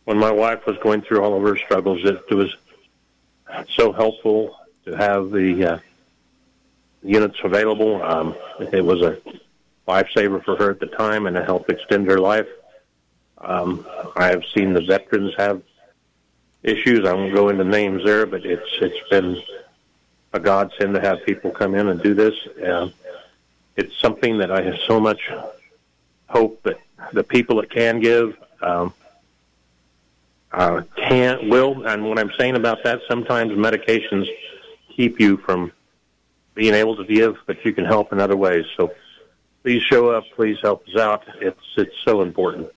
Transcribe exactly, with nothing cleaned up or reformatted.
when my wife was going through all of her struggles, it, it was so helpful to have the uh, units available. Um, it was a lifesaver for her at the time, and it helped extend her life. Um, I have seen the veterans have issues. I won't go into names there, but it's it's been a godsend to have people come in and do this. Uh, it's something that I have so much hope that the people that can give um, uh, can, will, and what I'm saying about that, sometimes medications keep you from being able to give, but you can help in other ways. So please show up. Please help us out. It's it's so important.